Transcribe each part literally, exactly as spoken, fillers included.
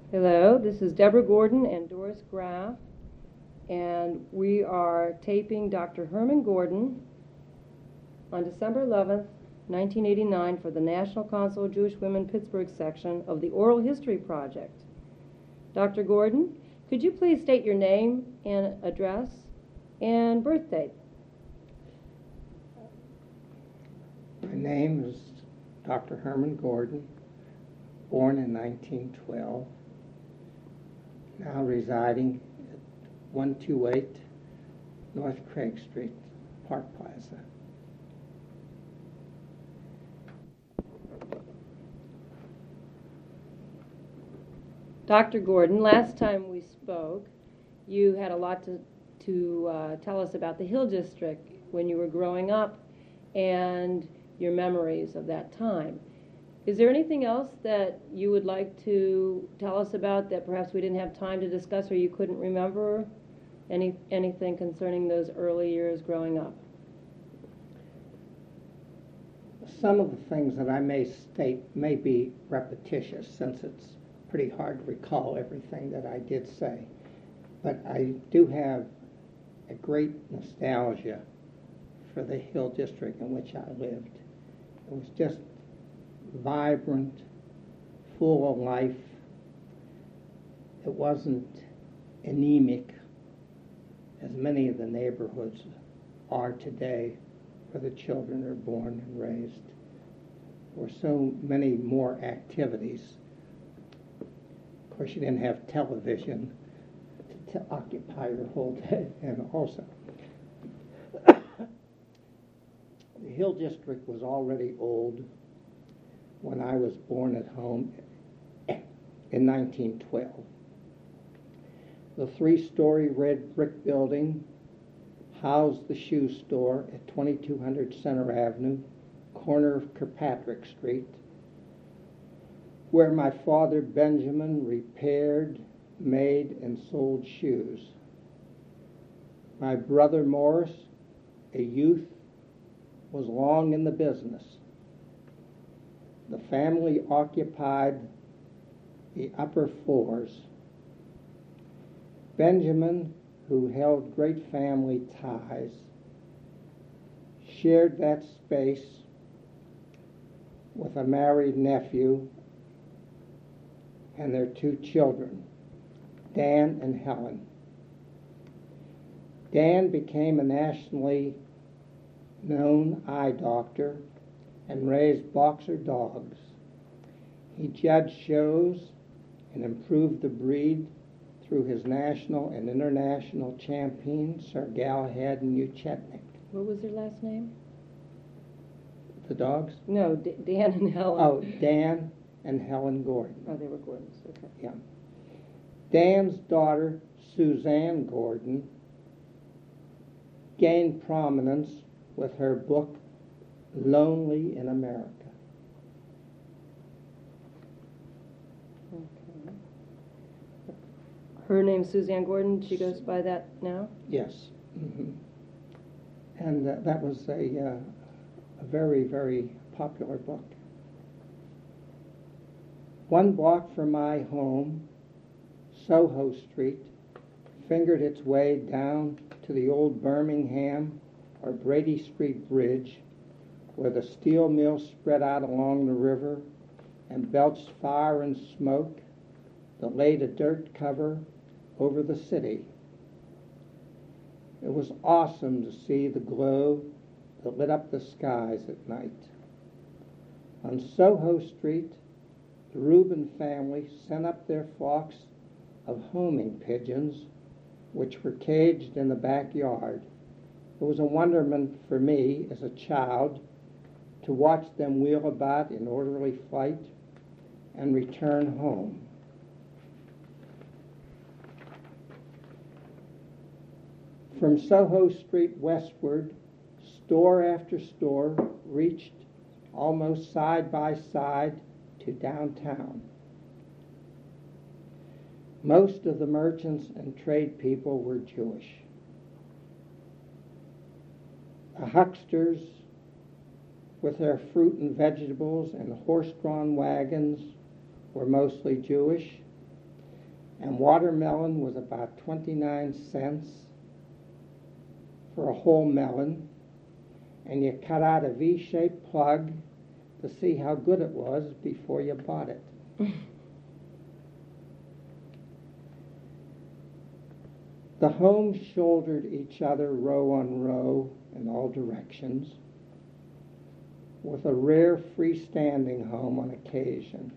Hello, this is Deborah Gordon and Doris Graff, and we are taping Doctor Herman Gordon on December eleventh, nineteen eighty-nine for the National Council of Jewish Women Pittsburgh section of the Oral History Project. Doctor Gordon, could you please state your name and address and birth date? My name is Doctor Herman Gordon, born in nineteen twelve, now residing at one two eight North Craig Street, Park Plaza. Doctor Gordon, last time we spoke, you had a lot to, to uh, tell us about the Hill District when you were growing up and your memories of that time. Is there anything else that you would like to tell us about that perhaps we didn't have time to discuss or you couldn't remember? Any, anything concerning those early years growing up? Some of the things that I may state may be repetitious, since it's pretty hard to recall everything that I did say. But I do have a great nostalgia for the Hill District in which I lived. It was just vibrant, full of life. It wasn't anemic as many of the neighborhoods are today where the children are born and raised. There were so many more activities. Of course, you didn't have television to, to occupy your whole day, and also the Hill District was already old when I was born at home in nineteen twelve. The three-story red brick building housed the shoe store at twenty-two hundred Center Avenue, corner of Kirkpatrick Street, where my father Benjamin repaired, made, and sold shoes. My brother Morris, a youth, was long in the business. The family occupied the upper floors. Benjamin, who held great family ties, shared that space with a married nephew and their two children, Dan and Helen. Dan became a nationally known eye doctor and raised boxer dogs. He judged shows and improved the breed through his national and international champions, Sir Galahad and Uchetnik. What was their last name? The dogs? No, D- Dan and Helen. Oh, Dan and Helen Gordon. Oh, they were Gordons, okay. Yeah. Dan's daughter, Suzanne Gordon, gained prominence with her book, Lonely in America. Okay. Her name's Suzanne Gordon. She goes by that now? Yes. Mm-hmm. And uh, that was a, uh, a very, very popular book. One block from my home, Soho Street, fingered its way down to the old Birmingham or Brady Street Bridge, where the steel mill spread out along the river and belched fire and smoke that laid a dirt cover over the city. It was awesome to see the glow that lit up the skies at night. On Soho Street, the Reuben family sent up their flocks of homing pigeons, which were caged in the backyard. It was a wonderment for me as a child to watch them wheel about in orderly flight and return home. From Soho Street westward, store after store reached almost side by side to downtown. Most of the merchants and trade people were Jewish. The hucksters, with their fruit and vegetables and horse-drawn wagons, were mostly Jewish, and watermelon was about twenty-nine cents for a whole melon, and you cut out a V-shaped plug to see how good it was before you bought it. The homes shouldered each other row on row in all directions, with a rare freestanding home on occasion.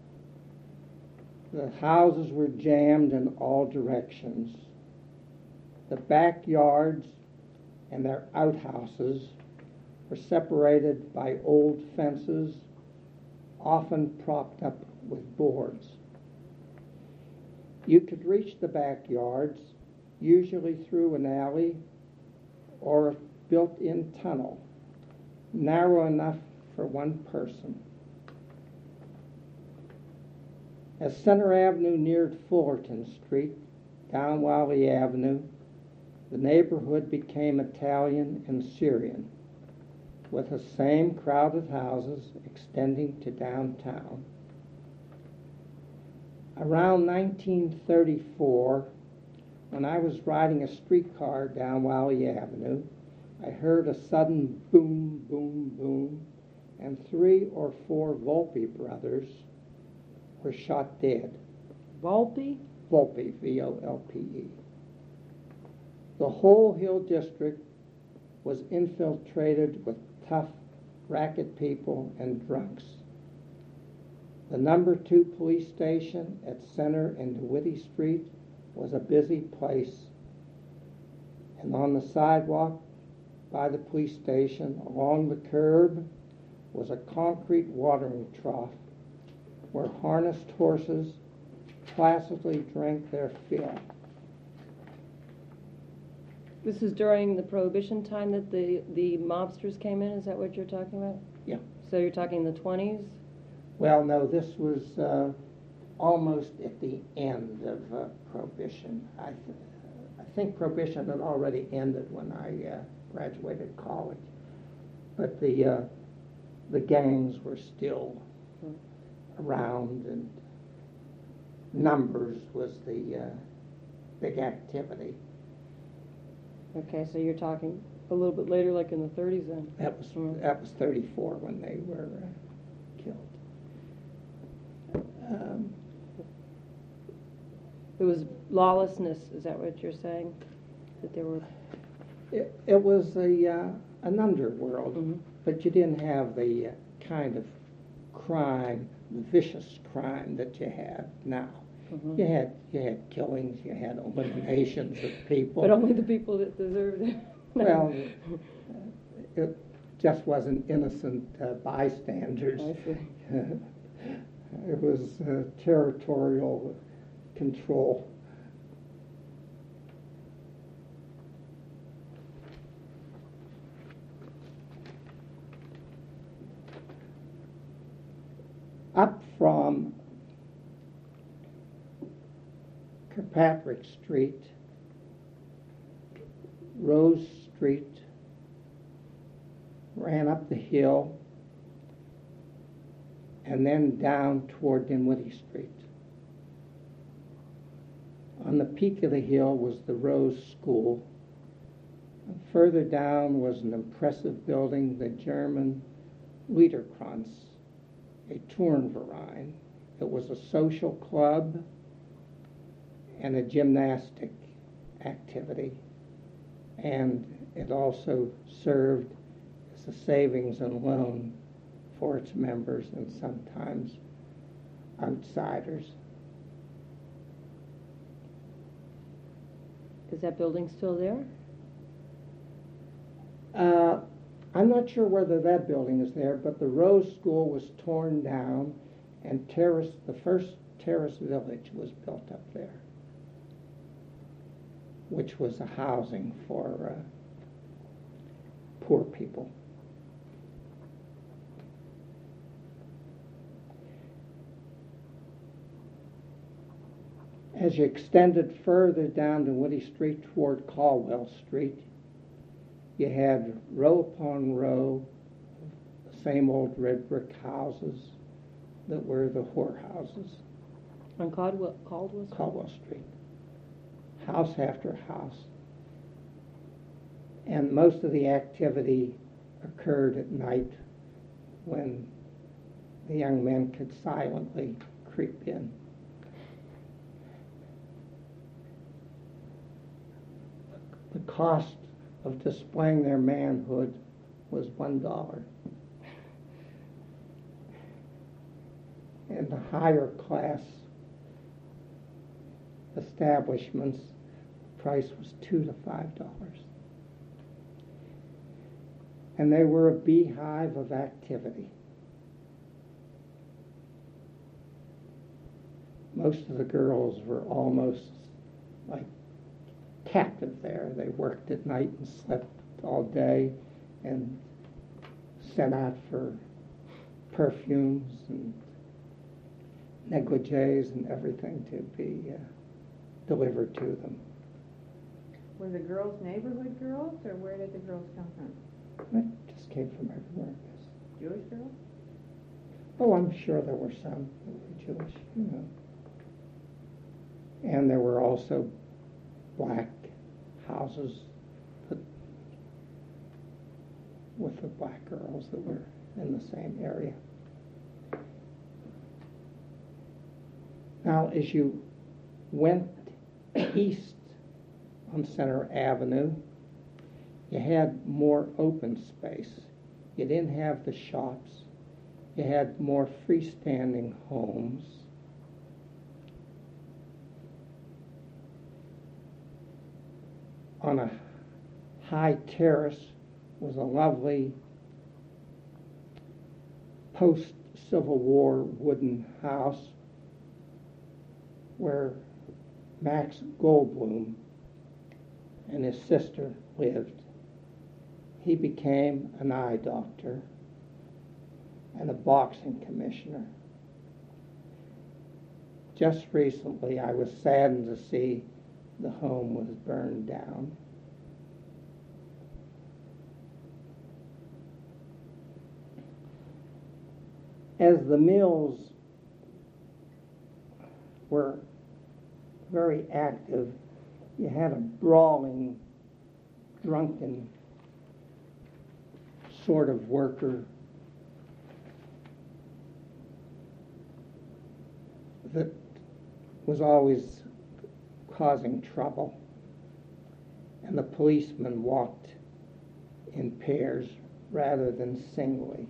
The houses were jammed in all directions. The backyards and their outhouses were separated by old fences, often propped up with boards. You could reach the backyards usually through an alley or a built-in tunnel, narrow enough for one person. As Center Avenue neared Fullerton Street, down Wiley Avenue, the neighborhood became Italian and Syrian, with the same crowded houses extending to downtown. Around nineteen thirty-four, when I was riding a streetcar down Wiley Avenue, I heard a sudden boom, boom, boom, and three or four Volpe brothers were shot dead. Volpe? Volpe, V O L P E. The whole Hill District was infiltrated with tough racket people and drunks. The number two police station at Center and Whitty Street was a busy place, and on the sidewalk by the police station along the curb was a concrete watering trough where harnessed horses placidly drank their fill. This is during the Prohibition time that the, the mobsters came in, is that what you're talking about? Yeah. So you're talking the twenties? Well, no, this was uh, almost at the end of uh, Prohibition. I, th- I think Prohibition had already ended when I uh, graduated college, but the uh, the gangs were still Hmm. around, and numbers was the uh, big activity. Okay, so you're talking a little bit later, like in the thirties then? That was Hmm. that was thirty-four when they were uh, killed. Um, It was lawlessness, is that what you're saying? That there were... It, it was a uh, an underworld, Mhm. but you didn't have the uh, kind of crime, the vicious crime that you have now. Mhm. You had you had killings, you had eliminations of people. But only the people that deserved it. Well, it just wasn't innocent uh, bystanders. I see. It was uh, territorial control. Up from Kirkpatrick Street, Rose Street ran up the hill and then down toward Dinwiddie Street. On the peak of the hill was the Rose School. And further down was an impressive building, the German Liederkranz, a Turnverein. It was a social club and a gymnastic activity, and it also served as a savings and loan for its members and sometimes outsiders. Is that building still there? Uh, I'm not sure whether that building is there, but the Rose School was torn down, and terrace, the first terrace village was built up there, which was a housing for uh, poor people. As you extended further down Dinwiddie Street toward Caldwell Street, you had row upon row of the same old red brick houses that were the whorehouses. On Caldwell, Caldwell Street? Caldwell Street. House after house. And most of the activity occurred at night when the young men could silently creep in. The cost of displaying their manhood was one dollar. In the higher class establishments, the price was two to five dollars. And they were a beehive of activity. Most of the girls were almost like captive there. They worked at night and slept all day and sent out for perfumes and negligees and everything to be uh, delivered to them. Were the girls neighborhood girls, or where did the girls come from? It just came from everywhere, I guess. Jewish girls? Oh, I'm sure there were some that were Jewish, you know. And there were also black houses that, with the black girls that were in the same area. Now, as you went east on Center Avenue, you had more open space. You didn't have the shops. You had more freestanding homes. On a high terrace was a lovely post-Civil War wooden house where Max Goldblum and his sister lived. He became an eye doctor and a boxing commissioner. Just recently, I was saddened to see the home was burned down. As the mills were very active, you had a brawling, drunken sort of worker that was always causing trouble. And the policemen walked in pairs rather than singly.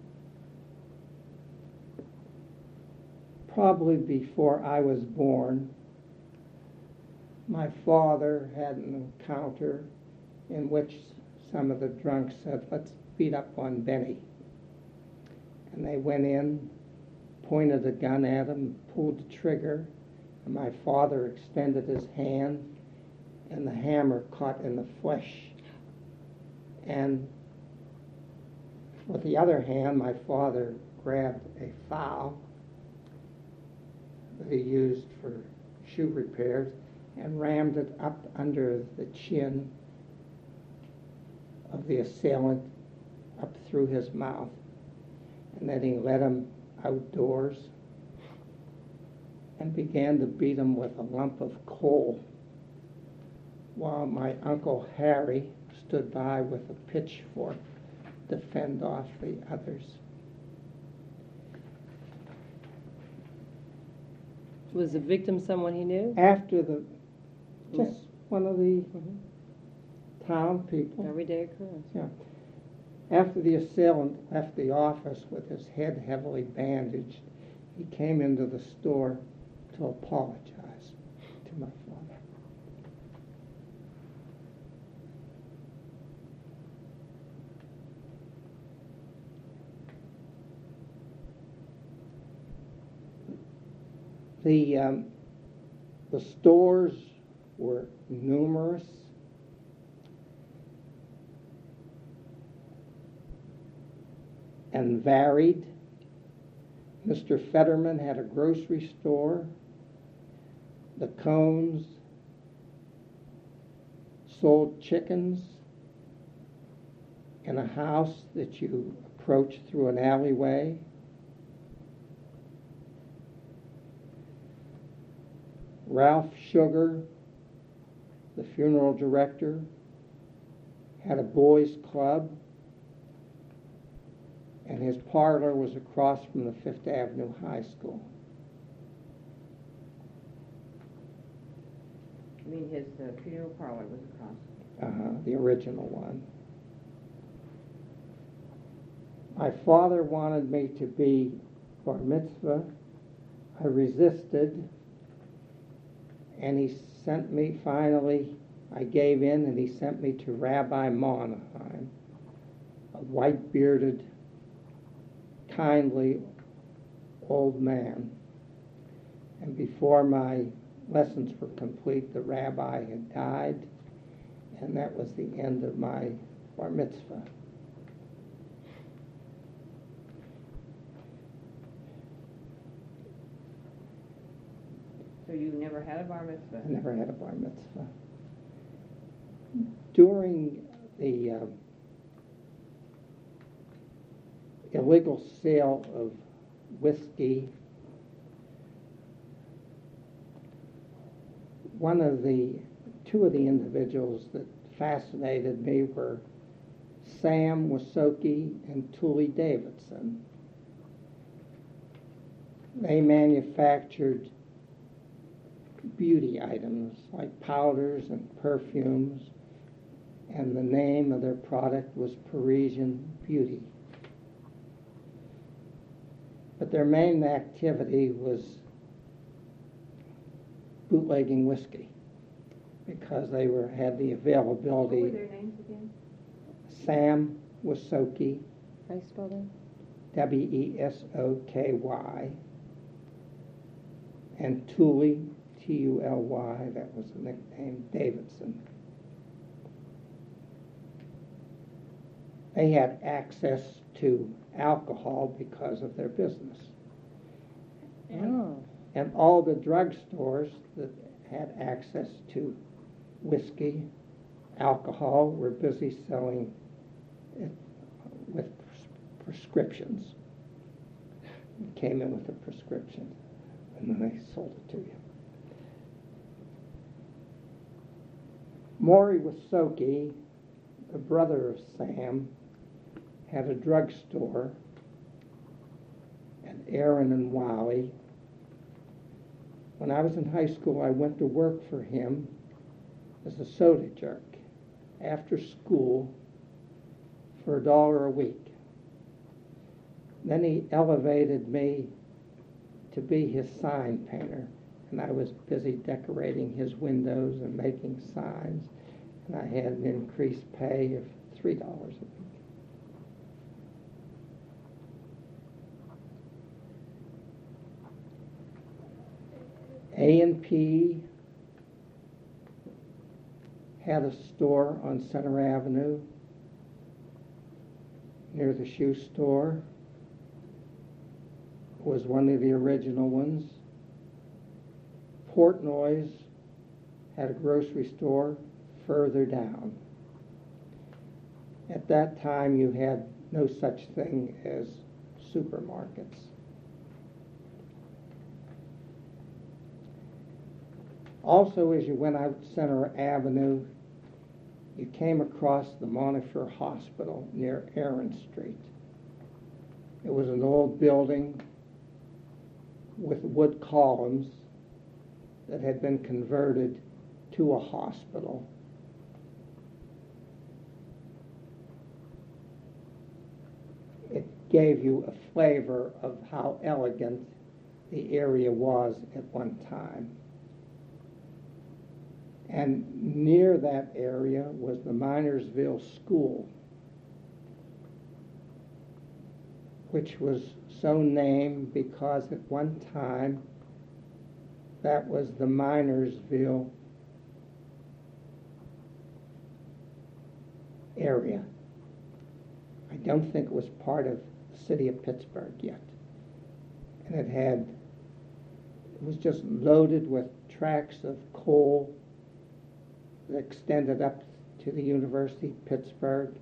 Probably before I was born, my father had an encounter in which some of the drunks said, "Let's beat up on Benny." And they went in, pointed a gun at him, pulled the trigger, and my father extended his hand, and the hammer caught in the flesh. And with the other hand, my father grabbed a file that he used for shoe repairs and rammed it up under the chin of the assailant, up through his mouth. And then he led him outdoors and began to beat him with a lump of coal, while my Uncle Harry stood by with a pitchfork to fend off the others. Was the victim someone he knew? After the, just one of the Mhm. town people. Everyday occurrence. Yeah. After the assailant left the office with his head heavily bandaged, he came into the store to apologize to my father. The, um, the stores were numerous. And varied. Mister Fetterman had a grocery store. The Cones sold chickens in a house that you approached through an alleyway. Ralph Sugar, the funeral director, had a boys' club, and his parlor was across from the Fifth Avenue High School. I mean, his uh, funeral parlor was across. Uh-huh, the original one. My father wanted me to be bar mitzvah. I resisted, and he sent me, finally, I gave in, and he sent me to Rabbi Monaheim, a white-bearded, kindly old man. And before my lessons were complete, the rabbi had died, and that was the end of my bar mitzvah. So you never had a bar mitzvah? I never had a bar mitzvah. During the uh, illegal sale of whiskey, one of the, two of the individuals that fascinated me were Sam Wasoki and Tully Davidson. They manufactured beauty items like powders and perfumes, and the name of their product was Parisian Beauty. But their main activity was bootlegging whiskey because they were had the availability. What were their names again? Sam Wasoki, How you spell that? W E S O K Y, and Tully, T U L Y, that was the nickname, Davidson. They had access to alcohol because of their business. Oh. And all the drugstores that had access to whiskey, alcohol, were busy selling it with pres- prescriptions. You came in with a prescription, and then they sold it to you. Maury Wasoki, the brother of Sam, had a drugstore at Aaron and Wally. When I was in high school, I went to work for him as a soda jerk after school for a dollar a week. Then he elevated me to be his sign painter, and I was busy decorating his windows and making signs, and I had an increased pay of three dollars a week. A and P had a store on Center Avenue near the shoe store. It was one of the original ones. Portnoy's had a grocery store further down. At that time, you had no such thing as supermarkets. Also, as you went out Center Avenue, you came across the Montefiore Hospital near Aaron Street. It was an old building with wood columns that had been converted to a hospital. It gave you a flavor of how elegant the area was at one time. And near that area was the Minersville School, which was so named because at one time that was the Minersville area. I don't think it was part of the city of Pittsburgh yet. And it had, it was just loaded with tracts of coal that extended up to the University of Pittsburgh,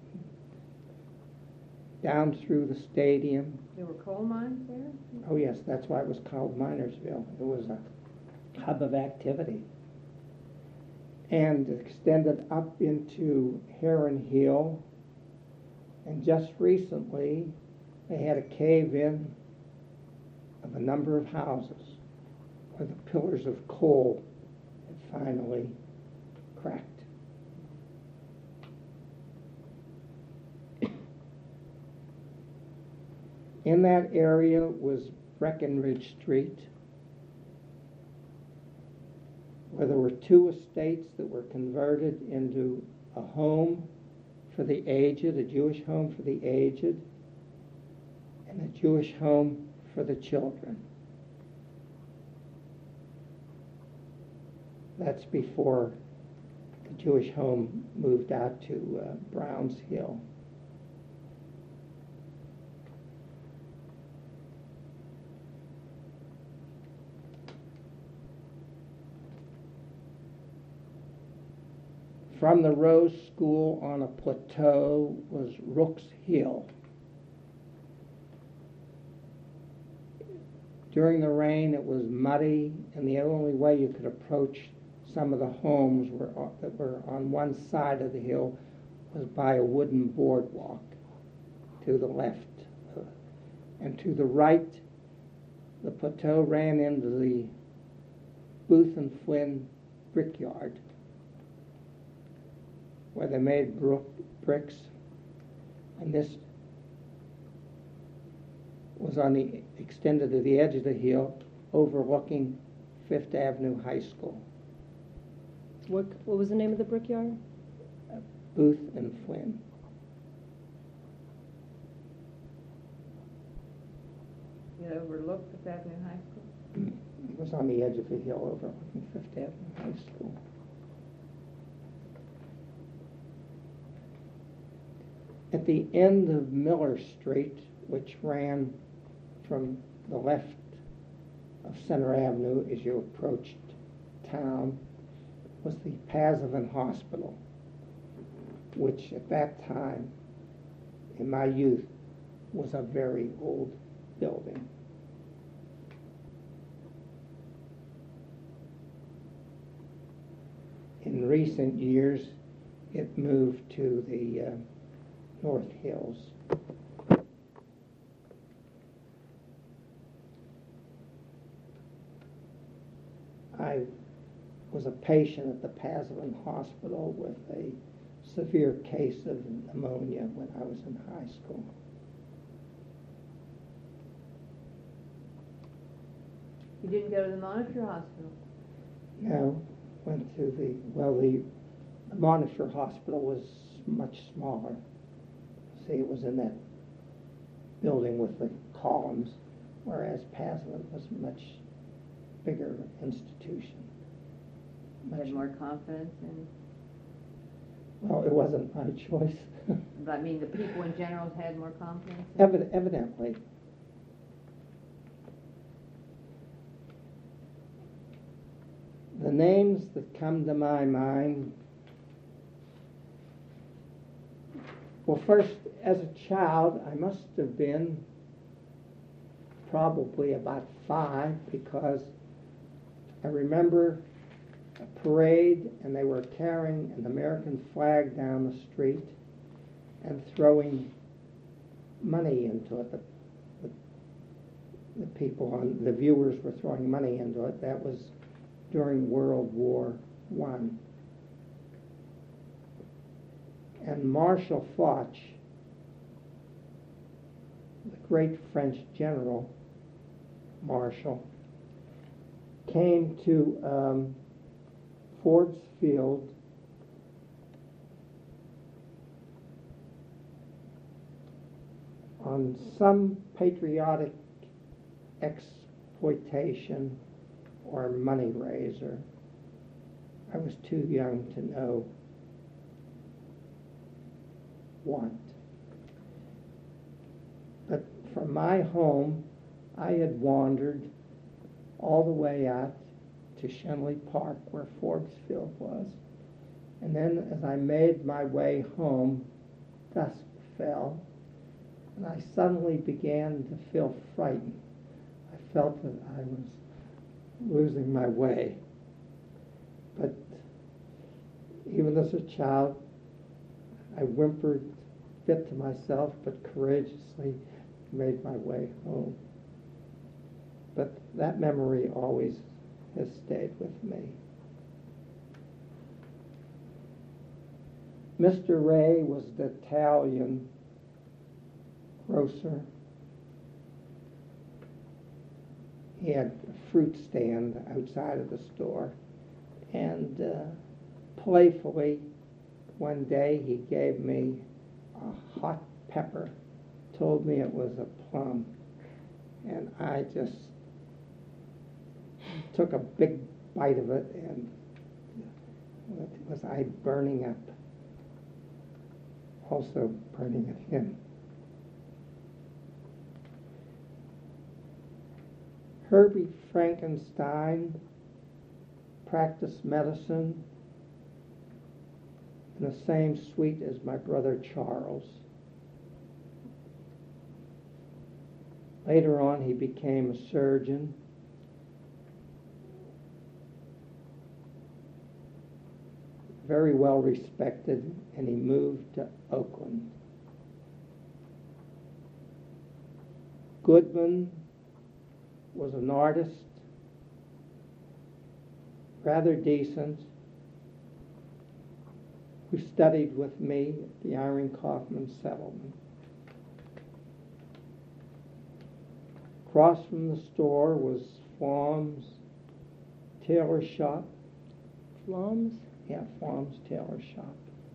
down through the stadium. There were coal mines there? Oh yes, that's why it was called Minersville. It was a hub of activity, and extended up into Heron Hill. And just recently, they had a cave-in of a number of houses where the pillars of coal had finally cracked. In that area was Breckenridge Street, where there were two estates that were converted into a home for the aged, a Jewish home for the aged, and a Jewish home for the children. That's before the Jewish home moved out to uh, Browns Hill. From the Rose School on a plateau was Rooks Hill. During the rain, it was muddy, and the only way you could approach some of the homes were, that were on one side of the hill was by a wooden boardwalk to the left. And to the right, the plateau ran into the Booth and Flynn brickyard, where they made brook bricks, and this was on the extended to the edge of the hill, overlooking Fifth Avenue High School. What, what was the name of the brickyard? Booth and Flynn. It overlooked Fifth Avenue High School? It was on the edge of the hill overlooking Fifth Avenue High School. At the end of Miller Street, which ran from the left of Center Avenue as you approached town, was the Pasavan Hospital, which at that time, in my youth, was a very old building. In recent years, it moved to the uh, North Hills. I was a patient at the Pasavan Hospital with a severe case of pneumonia when I was in high school. You didn't go to the Monitor Hospital? No, went to the, well, the, the Monitor Hospital was much smaller. See, it was in that building with the columns, whereas Pasavan was a much bigger institution. You had more confidence in, Well, it wasn't my choice. I mean, the people in general had more confidence in? Evid- evidently. The names that come to my mind, well, first, as a child, I must have been probably about five, because I remember a parade, and they were carrying an American flag down the street and throwing money into it. The, the, the people on, the viewers were throwing money into it. That was during World War One. And Marshal Foch, the great French general, Marshal, came to um, Ford's Field on some patriotic exploitation or money raiser. I was too young to know what. But from my home, I had wandered all the way out to Shenley Park, where Forbes Field was. And then as I made my way home, dusk fell, and I suddenly began to feel frightened. I felt that I was losing my way. But even as a child, I whimpered, fit to myself, but courageously made my way home. But that memory always has stayed with me. Mister Ray was the Italian grocer. He had a fruit stand outside of the store, and uh, playfully, one day he gave me a hot pepper, told me it was a plum, and I just took a big bite of it, and what was I burning up? Also burning at him. Herbie Frankenstein practiced medicine in the same suite as my brother Charles. Later on, he became a surgeon. Very well respected, and he moved to Oakland. Goodman was an artist, rather decent, who studied with me at the Irene Kaufman Settlement. Across from the store was Flom's tailor shop. Flom's? Yeah, Flom's tailor shop.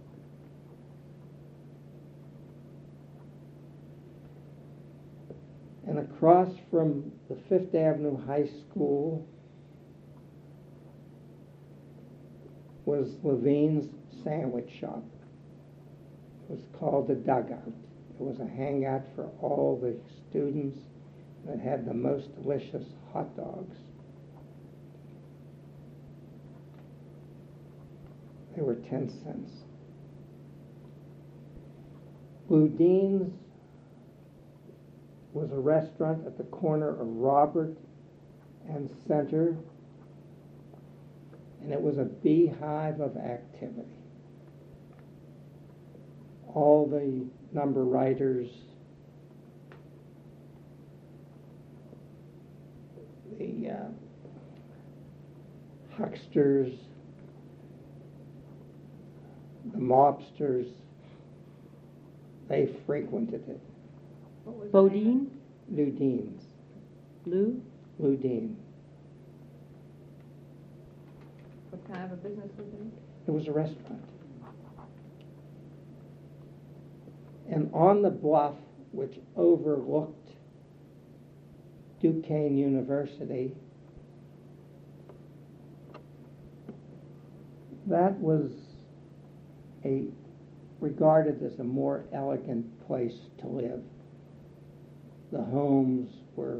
And across from the Fifth Avenue High School was Levine's sandwich shop. It was called the Dugout. It was a hangout for all the students that had the most delicious hot dogs. They were ten cents. Boudin's was a restaurant at the corner of Robert and Center, and it was a beehive of activity. All the number writers, the uh, hucksters, the mobsters, they frequented it. What was the name Bodine? Ludines. Lou? Ludine. of- What kind of a business was it? It was a restaurant. And on the bluff, which overlooked Duquesne University, that was a regarded as a more elegant place to live. The homes were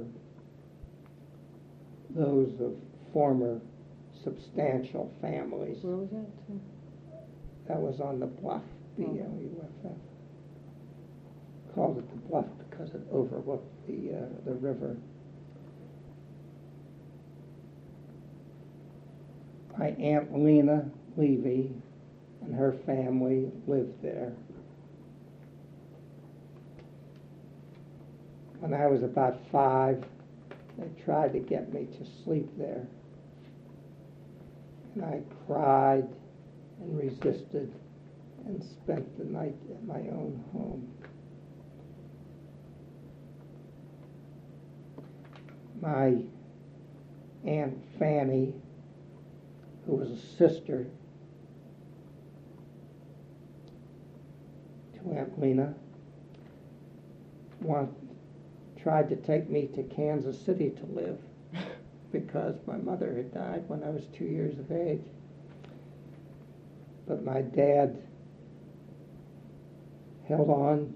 those of former substantial families. Where was that? That was on the bluff, B L U F F. Called it the bluff because it overlooked the uh, the river. My Aunt Lena Levy and her family lived there. When I was about five, they tried to get me to sleep there. And I cried and resisted and spent the night at my own home. My Aunt Fanny, who was a sister to Aunt Lena, want, tried to take me to Kansas City to live because my mother had died when I was two years of age. But my dad held on,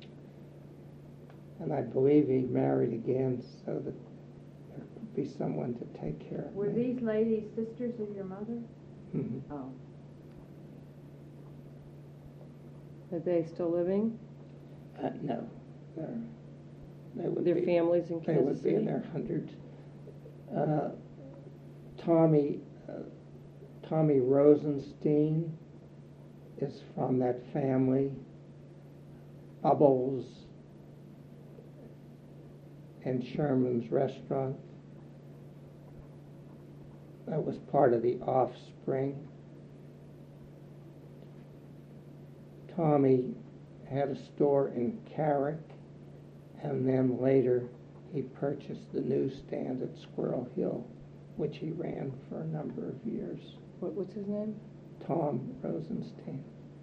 and I believe he married again so that there could be someone to take care of Were me. these ladies sisters of your mother? Mhm. Oh. Are they still living? Uh, no, they're, they would Their be, families in they Kansas would be City? in their hundreds. Uh, Tommy, uh, Tommy Rosenstein is from that family. Bubbles and Sherman's Restaurant. That was part of the offspring. Tommy had a store in Carrick, and then later he purchased the newsstand at Squirrel Hill, which he ran for a number of years. What, what's his name? Tom Rosenstein.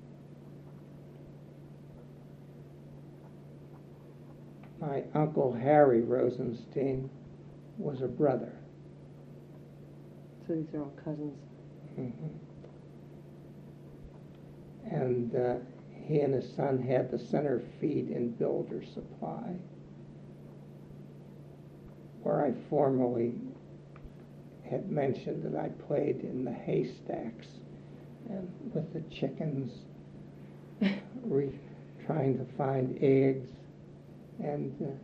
My Uncle Harry Rosenstein was a brother. So these are all cousins. Mm-hmm. And uh, he and his son had the center feed in Builder Supply, where I formerly had mentioned that I played in the haystacks and with the chickens, re- trying to find eggs. And uh,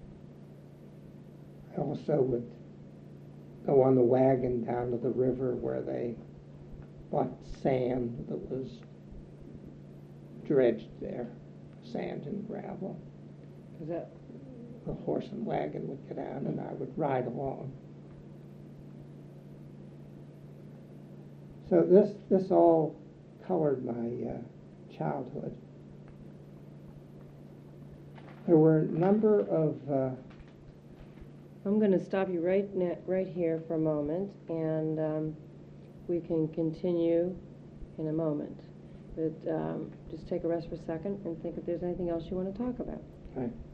I also would go on the wagon down to the river where they bought sand that was dredged there, sand and gravel. Is that The horse and wagon would get out and I would ride along. So this this all colored my uh, childhood. There were a number of uh, I'm going to stop you right na- right here for a moment, and um, we can continue in a moment. But um, just take a rest for a second and think if there's anything else you want to talk about. I